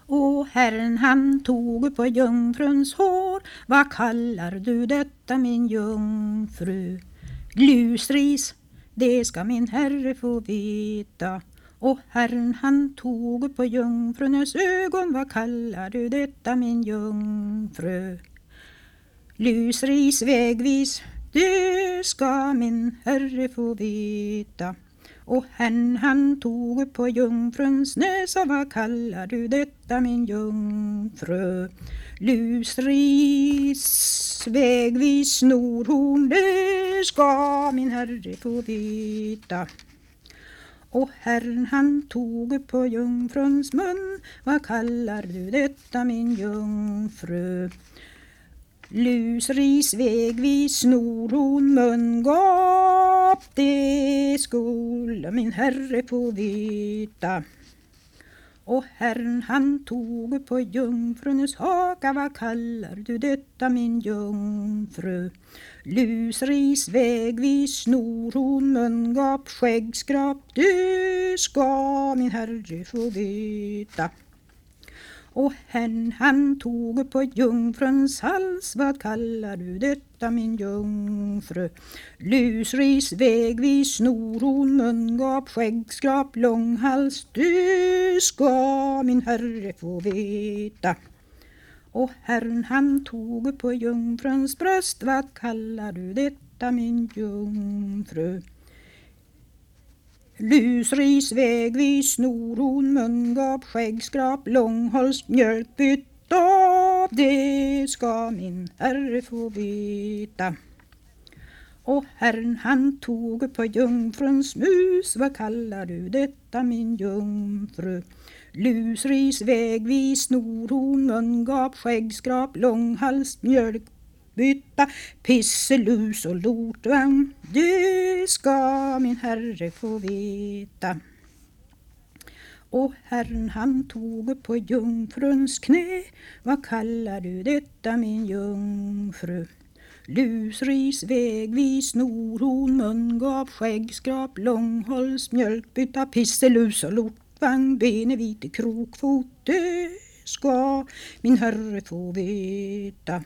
Och Herren han tog på jungfruns hår. Vad kallar du detta min jungfru? Lusris, det ska min herre få veta. Och Herren han tog på jungfruns ögon. Vad kallar du detta min jungfru? Lusris vägvis, det ska min herre få veta. Och Herren han tog på jungfruns näsa. Vad kallar du detta min jungfru? Lusris vägvis snorhorn, det ska min herre få veta. Och Herren han tog på jungfruns mun. Vad kallar du detta min jungfru? Lusris vägvis snorhorn mungap, det skulle min herre få veta. Och Herren han tog på jungfruns haka. Vad kallar du detta min jungfru? Lusris vägvis snorhorn mungap, skäggskrap, det ska min herre få veta. Och Herren han tog på jungfruns hals. Vad kallar du detta min jungfru? Lusris vägvis snorhorn mungap, skäggskrap, långhals, det ska min herre få veta. Och Herren han tog på jungfruns bröst. Vad kallar du detta min jungfru? Lusris vägvis snorhorn mungap, skäggskrap, långhals, mjölkbytta, det ska min herre få veta. Och Herren han tog på jungfruns mus. Vad kallar du detta min jungfru? Lusris vägvis snorhorn mungap, skäggskrap, långhals, mjölkbytta, pisselus och lortvagn, det ska min herre få veta. Och Herren han tog på jungfruns knä. Vad kallar du detta min jungfru? Lusris vägvis snorhorn mungap, skäggskrap, långhals, mjölkbytta, pisselus och lortvagn, benevite, krokfot, det ska min herre få veta.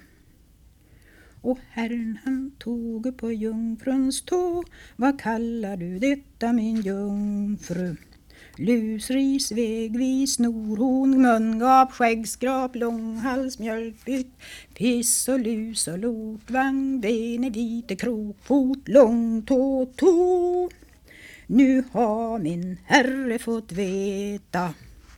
Och Herren han tog på jungfruns tå. Vad kallar du detta min jungfru? Lusris vägvis snorhorn mungap, skäggskrap, långhals, mjölkbytt, piss och lus och lortvagn, benevite, krokfot, långtå, tå. Nu har min herre fått veta.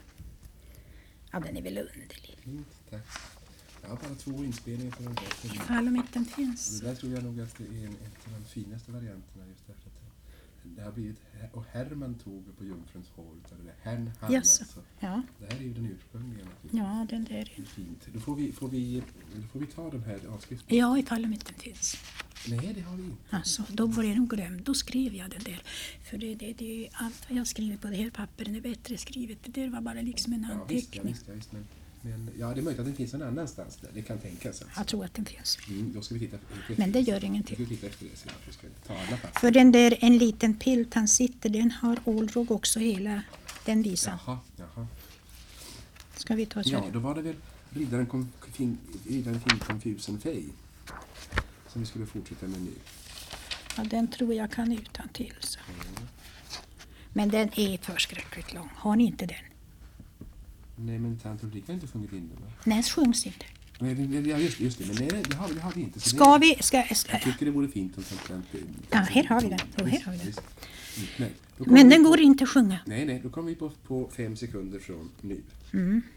Ja, den är väl underlig. Tack. Jag har bara 2 inspelningar på den där. Ifall om inte den finns. Det där tror jag nog att det är en av de finaste varianterna, just därför att det har blivit, och Herman tog på jungfruns hår, utan det är Herrn han, Yes. alltså. Ja. Det här är ju den ursprungliga. Ja, den där Det är fint. Då får vi ta den här avskriften. Ja, ifall om inte den finns. Nej, det har vi inte. Alltså, då var det nog glömt. Då skrev jag den där. För det är allt vad jag skriver på det här pappret är bättre skrivet. Det där var bara liksom en anteckning. Ja, visst. Men det är möjligt att den finns en annanstans där. Det kan tänkas. Alltså. Jag tror att den finns. Då ska vi titta efter. Men det gör ingenting. Vi ska titta efter det sen. Vi ska ta alla papper. För den där en liten pilt han sitter, den har Ålrog också hela den visan. Jaha. Ska vi ta så? Ja, då var det väl riddaren Confusen Fej som vi skulle fortsätta med nu. Ja, den tror jag kan utan till. Så. Men den är förskräckligt lång. Har ni inte den? Nej, men tant Ulrika har inte sjungit in den, va? Nej, sjungs inte. Ja, just det. Men nej, det har vi inte. Så Ska det, vi... Jag tycker det vore fint om tant. Ja, här har vi den. Här har vi den. Nej, Men den går inte att sjunga. Nej, då kommer vi på 5 sekunder från nu. Mm.